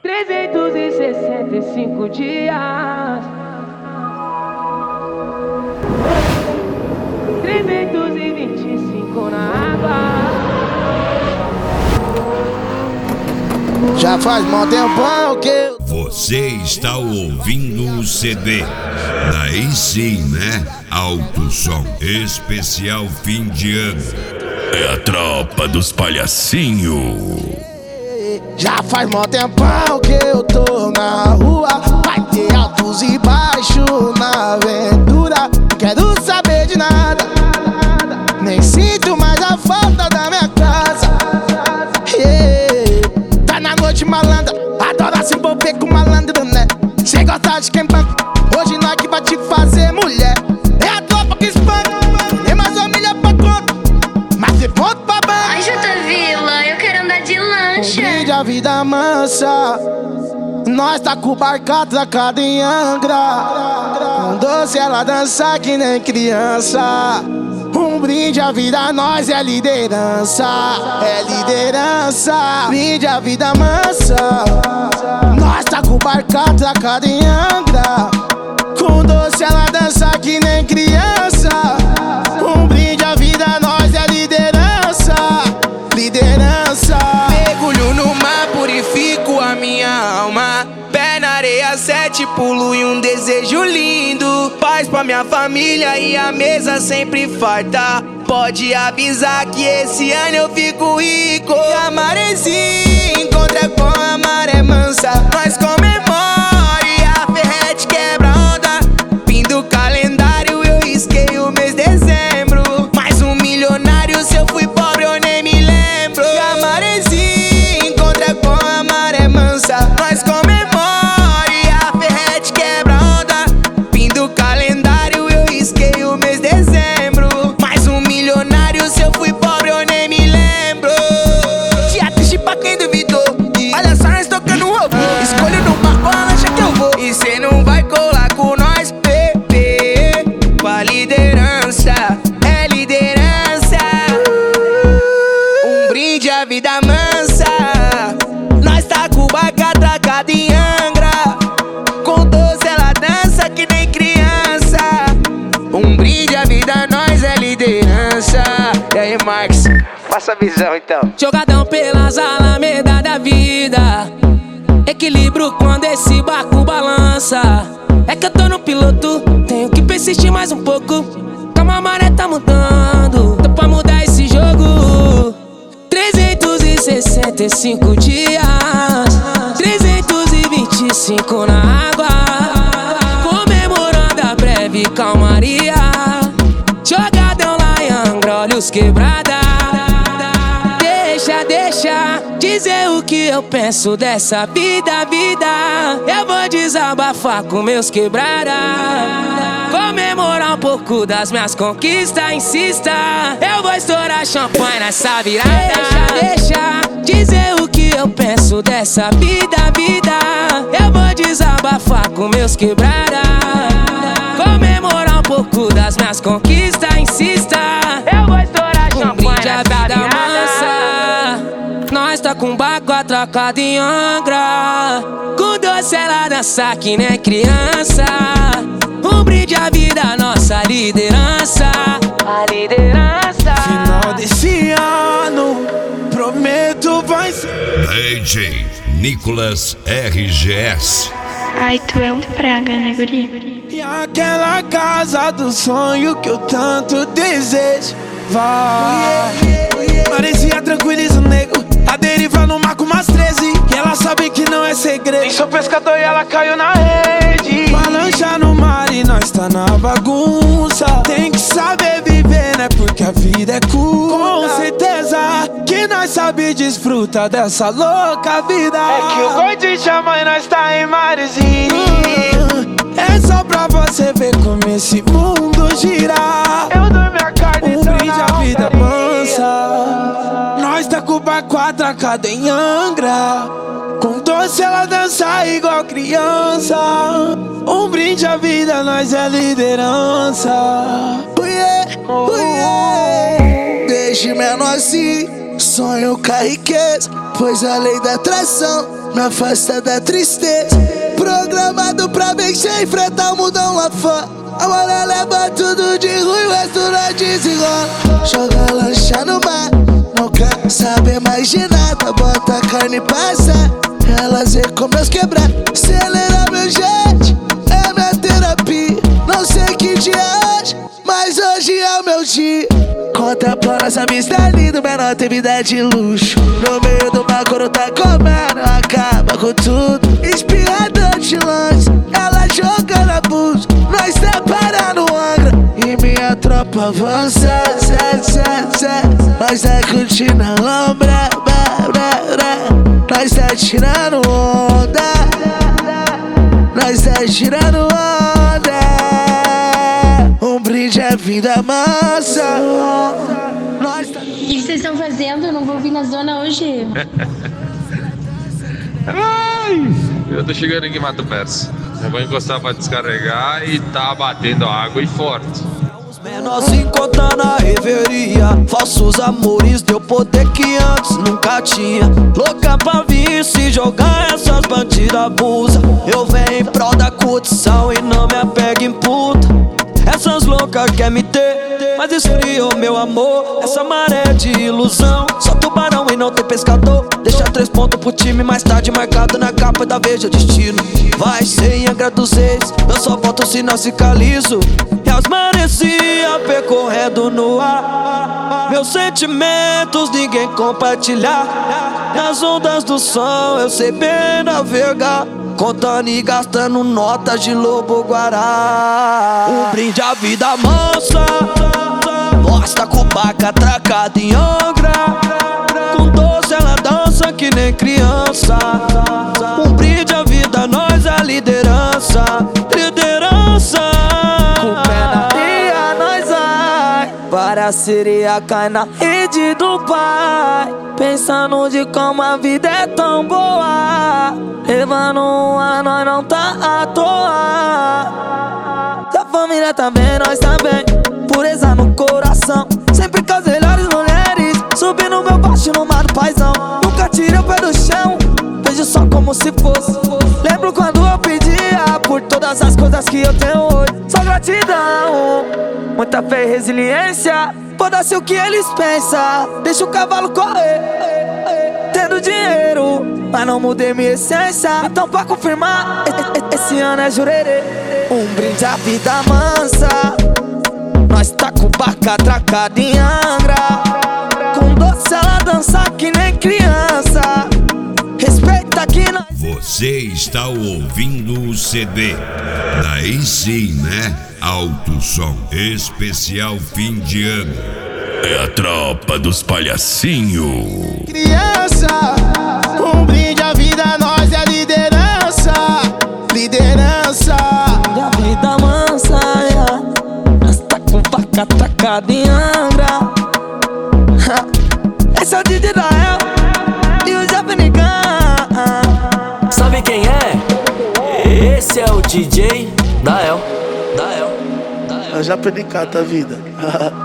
365 dias, 325 na água. Já faz mó tempão que você está ouvindo o CD. Daí sim, né? Alto Som especial fim de ano. É a tropa dos palhacinhos. já faz mó tempão que eu tô na rua. Vai ter altos e baixos na aventura. Não quero saber de nada, nem sinto mais a falta da minha casa. Tá na noite malandra, adora se envolver com malandro, né? Cê gosta de quem banca, hoje nós que vai te fazer mulher. É a tropa que espanta, nem mais família pra conta, mas se ponto pra banca. Ai, Jota Vila, eu quero andar de lancha. Um brinde a vida mansa, nós tá com o barco atracado em Angra. Com doce ela dança que nem criança. Um brinde a vida, nós é liderança. É liderança. Brinde a vida mansa, nós tá com o barco atracado em Angra. Com doce ela dança que nem criança. Um brinde a vida, nós é liderança. Liderança. Mergulho no mar, purifico a minha alma. Pé na areia, 7 pulo e um desejo lindo. Paz pra minha família e a mesa sempre farta. Pode avisar que esse ano eu fico rico. E a maresia encontra com a maré mansa. Nós comemora e a ferrete quebra onda. Fim do calendário, eu risquei o mês de dezembro. Mais um milionário, se eu fui pobre eu nem me lembro. E a maresia encontra com a maré mansa. Nós comemora e a ferrete quebra onda. Fim do calendário, eu risquei o mês de dezembro. Mais um milionário, se eu fui pobre eu nem me lembro. Dia triste pra quem duvidou. E olha só nós tocando um robô. Escolho no barco a lancha que eu vou. E cê não vai colar com nós, bebê. Com a liderança, é liderança. Um brinde à vida mansa, nós tá com o barco atracado em Angra. Com doce ela dança que nem criança. Um brinde à vida, nós é liderança. E aí, Marcos, passa a visão então. Jogadão pelas alamedas da vida, equilíbrio quando esse barco balança. É que eu tô no piloto, tenho que persistir mais um pouco. Calma, a maré tá mudando, tô pra mudar esse jogo. 365 dias, 325 na água. Comemorando a breve calmaria. Jogadão lá em Angra, olhos quebrada. Deixa dizer o que eu penso dessa vida. Eu vou desabafar com meus quebrada. Comemorar um pouco das minhas conquistas, insista. Eu vou estourar champanhe nessa virada. Deixa dizer o que eu penso dessa vida. Eu vou desabafar com meus quebrada. Comemorar um pouco das minhas conquistas, insista. Eu vou estourar champanhe nessa virada. Nós tá com o barco atracado em Angra. Com doce ela dança que nem criança. Um brinde à vida, nossa liderança. A liderança. Final desse ano, prometo vai ser. DJ Nicolas RGS. Ai, tu é um praga, né, guri? E aquela casa do sonho que eu tanto desejo. Vai. Parecia tranquiliza o nego. A deriva no mar com umas 13. E ela sabe que não é segredo. Nem sou pescador e ela caiu na rede. Balança no mar e nós tá na bagunça. Tem que saber viver, né? Porque a vida é curta. Com certeza que nós sabe desfrutar dessa louca vida. É que o gordinho chama e nós tá em Marezinho. É só pra você ver como esse mundo gira. Eu dou minha carne, um brinde à vida mansa. Nós tá com o barco atracado em Angra. Com doce ela dança igual criança. Um brinde à vida, nós é liderança. Deixe menor assim, sonho com a riqueza. pois a lei da atração me afasta da tristeza. Programado pra vencer e enfrentar o mundão lá fora. A mulher leva tudo de ruim, o resto não desenrola. Joga lancha no mar, não quer saber mais de nada. Bota a carne e passa, elas vê como meus quebrar. Acelera meu jet, é minha terapia. Não sei que dia é hoje, mas hoje é o meu dia. Contempla nossa vista linda, menor tem vida de luxo. No meio do mar quando tá comendo, acaba com tudo. Espirrador de lanche, ela jogando abuso. Nós separando Angra e minha tropa avança. Nós tá curtindo a lombra, nós tá tirando onda. Nós tá tirando onda. Um brinde à vida mansa. O que vocês estão fazendo? Eu não vou vir na zona hoje. Eu tô chegando aqui em Mato Persa. Eu vou encostar pra descarregar e tá batendo água e forte. Menor se encontra na reveria. Falsos amores deu poder que antes nunca tinha. Louca pra vir se jogar, essas bandidas abusa. Eu venho em prol da curtição e não me apego em puta. Essas loucas quer me ter, mas esfriou meu amor. Essa maré de ilusão, só tubarão e não tem pescador. Deixa 3 pontos pro time, mais tarde marcado na capa da Veja Destino. Vai ser em Angra dos Reis, eu só volto se não ficar liso. E as maresia percorrendo no ar. Meus sentimentos ninguém compartilhar. Nas ondas do som eu sei bem navegar, contando e gastando notas de lobo guará. Um brinde à vida mansa, nós tá com baca atracada em Angra. Com doce ela dança que nem criança. Um brinde à vida, nós a liderança. Liderança. Com pé na areia nós vai, para a sereia cai na rede do pai. Pensando de como a vida é tão boa, levando um ar, nós não tá à toa. Se a família tá bem, nós tá bem. Pureza no coração, sempre com as melhores mulheres. Subi no meu baixo no mar do paizão. Nunca tirei o pé do chão, vejo só como se fosse. Lembro quando eu pedia por todas as coisas que eu tenho hoje. Só gratidão, muita fé e resiliência. Foda-se o que eles pensam, deixa o cavalo correr. Tendo dinheiro, mas não mudei minha essência. Então pra confirmar, esse ano é jurerê. Um brinde à vida mansa, nós tá com barca atracada em Angra. Com doce ela dança que nem criança. Respeita que nós... Você está ouvindo o CD. Daí sim, né? Alto Som especial fim de ano. É a tropa dos palhacinho. Criança, um brinde à vida, nós é liderança. Liderança. Da vida mansa, yeah. Nós tá com vaca atracada em Angra. Esse é o DJ Dael e o Japanicão. Sabe quem é? Esse é o DJ Dael. É o Japanicão da vida.